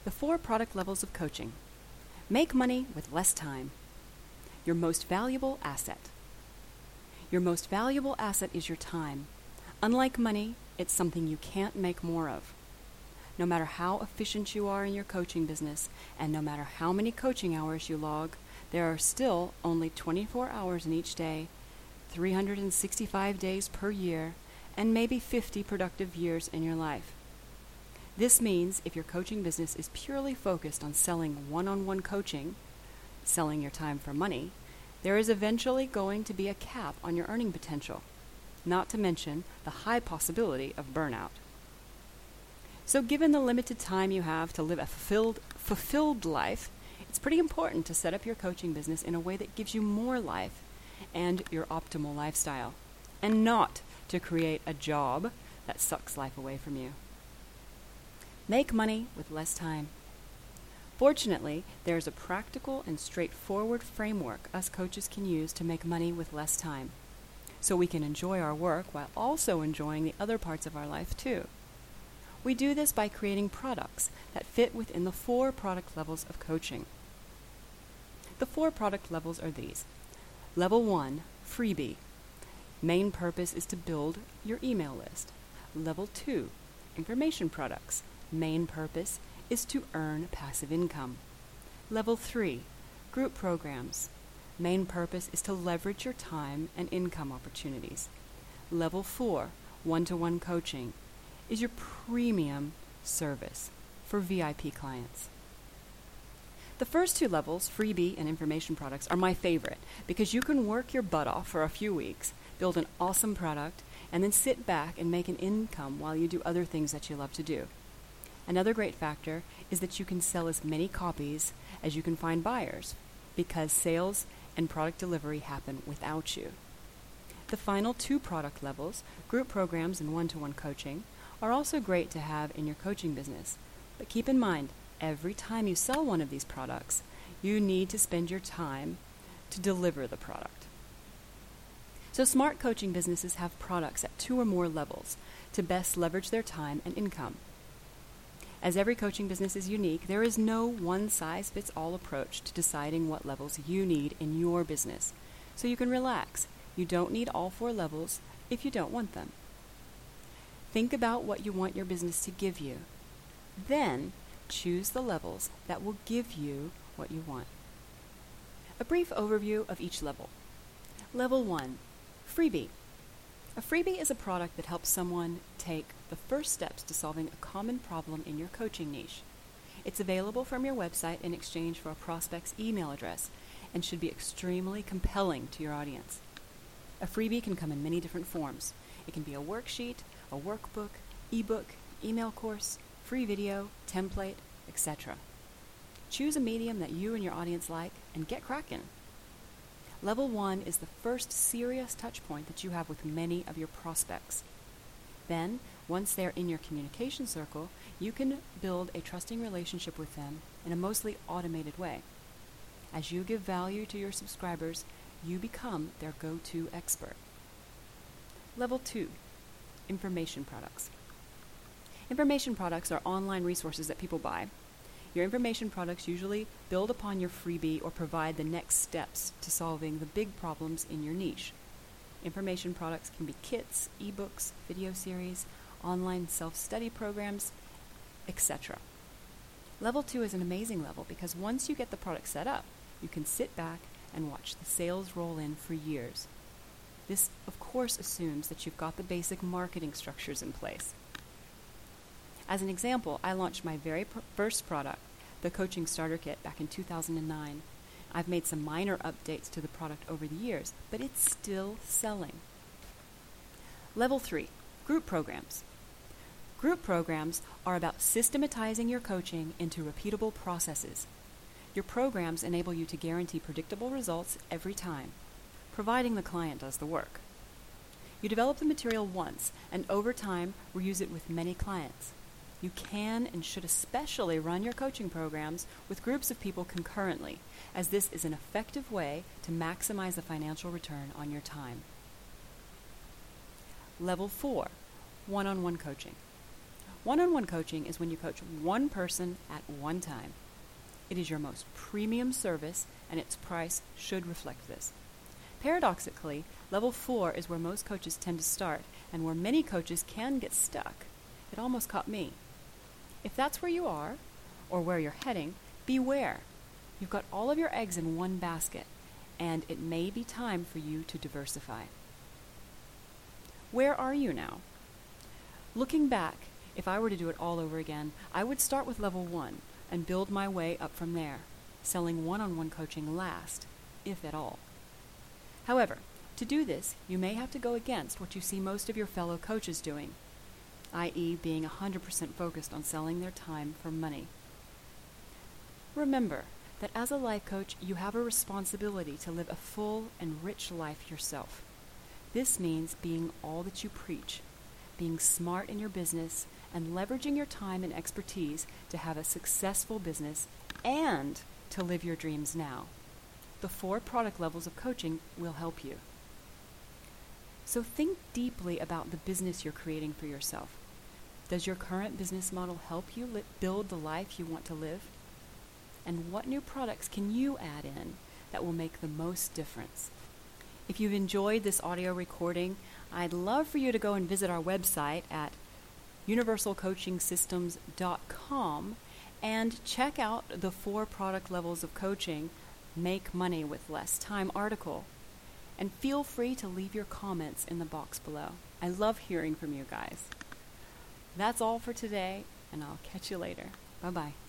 The 4 product levels of coaching. Make money with less time. Your most valuable asset. Your most valuable asset is your time. Unlike money, it's something you can't make more of. No matter how efficient you are in your coaching business, and no matter how many coaching hours you log, there are still only 24 hours in each day, 365 days per year, and maybe 50 productive years in your life. This means if your coaching business is purely focused on selling one-on-one coaching, selling your time for money, there is eventually going to be a cap on your earning potential, not to mention the high possibility of burnout. So given the limited time you have to live a fulfilled life, it's pretty important to set up your coaching business in a way that gives you more life and your optimal lifestyle, and not to create a job that sucks life away from you. Make money with less time. Fortunately, there is a practical and straightforward framework us coaches can use to make money with less time, so we can enjoy our work while also enjoying the other parts of our life too. We do this by creating products that fit within the 4 product levels of coaching. The 4 product levels are these. Level 1, freebie. Main purpose is to build your email list. Level 2, information products. Main purpose is to earn passive income. Level 3, group programs. Main purpose is to leverage your time and income opportunities. Level 4, one-to-one coaching, is your premium service for VIP clients. The first 2 levels, freebie and information products, are my favorite because you can work your butt off for a few weeks, build an awesome product, and then sit back and make an income while you do other things that you love to do. Another great factor is that you can sell as many copies as you can find buyers, because sales and product delivery happen without you. The final 2 product levels, group programs and one-to-one coaching, are also great to have in your coaching business. But keep in mind, every time you sell one of these products, you need to spend your time to deliver the product. So smart coaching businesses have products at 2 or more levels to best leverage their time and income. As every coaching business is unique, there is no one-size-fits-all approach to deciding what levels you need in your business. So you can relax. You don't need all 4 levels if you don't want them. Think about what you want your business to give you. Then choose the levels that will give you what you want. A brief overview of each level. Level 1, freebie. A freebie is a product that helps someone take the first steps to solving a common problem in your coaching niche. It's available from your website in exchange for a prospect's email address and should be extremely compelling to your audience. A freebie can come in many different forms. It can be a worksheet, a workbook, ebook, email course, free video, template, etc. Choose a medium that you and your audience like and get cracking. Level 1 is the first serious touch point that you have with many of your prospects. Then, once they're in your communication circle, you can build a trusting relationship with them in a mostly automated way. As you give value to your subscribers, you become their go-to expert. Level 2, information products. Information products are online resources that people buy. Your information products usually build upon your freebie or provide the next steps to solving the big problems in your niche. Information products can be kits, ebooks, video series, online self-study programs, etc. Level 2 is an amazing level because once you get the product set up, you can sit back and watch the sales roll in for years. This, of course, assumes that you've got the basic marketing structures in place. As an example, I launched my very first product, the Coaching Starter Kit, back in 2009. I've made some minor updates to the product over the years, but it's still selling. Level 3, group programs. Group programs are about systematizing your coaching into repeatable processes. Your programs enable you to guarantee predictable results every time, providing the client does the work. You develop the material once, and over time, reuse it with many clients. You can and should especially run your coaching programs with groups of people concurrently, as this is an effective way to maximize the financial return on your time. Level 4, one-on-one coaching. One-on-one coaching is when you coach one person at one time. It is your most premium service, and its price should reflect this. Paradoxically, level 4 is where most coaches tend to start, and where many coaches can get stuck. It almost caught me. If that's where you are, or where you're heading, beware. You've got all of your eggs in one basket, and it may be time for you to diversify. Where are you now? Looking back, if I were to do it all over again, I would start with level 1 and build my way up from there, selling one-on-one coaching last, if at all. However, to do this, you may have to go against what you see most of your fellow coaches doing, i.e. being 100% focused on selling their time for money. Remember that as a life coach, you have a responsibility to live a full and rich life yourself. This means being all that you preach, being smart in your business, and leveraging your time and expertise to have a successful business and to live your dreams now. The 4 product levels of coaching will help you. So think deeply about the business you're creating for yourself. Does your current business model help you build the life you want to live? And what new products can you add in that will make the most difference? If you've enjoyed this audio recording, I'd love for you to go and visit our website at universalcoachingsystems.com and check out the 4 product levels of coaching, Make Money with Less Time article. And feel free to leave your comments in the box below. I love hearing from you guys. That's all for today, and I'll catch you later. Bye-bye.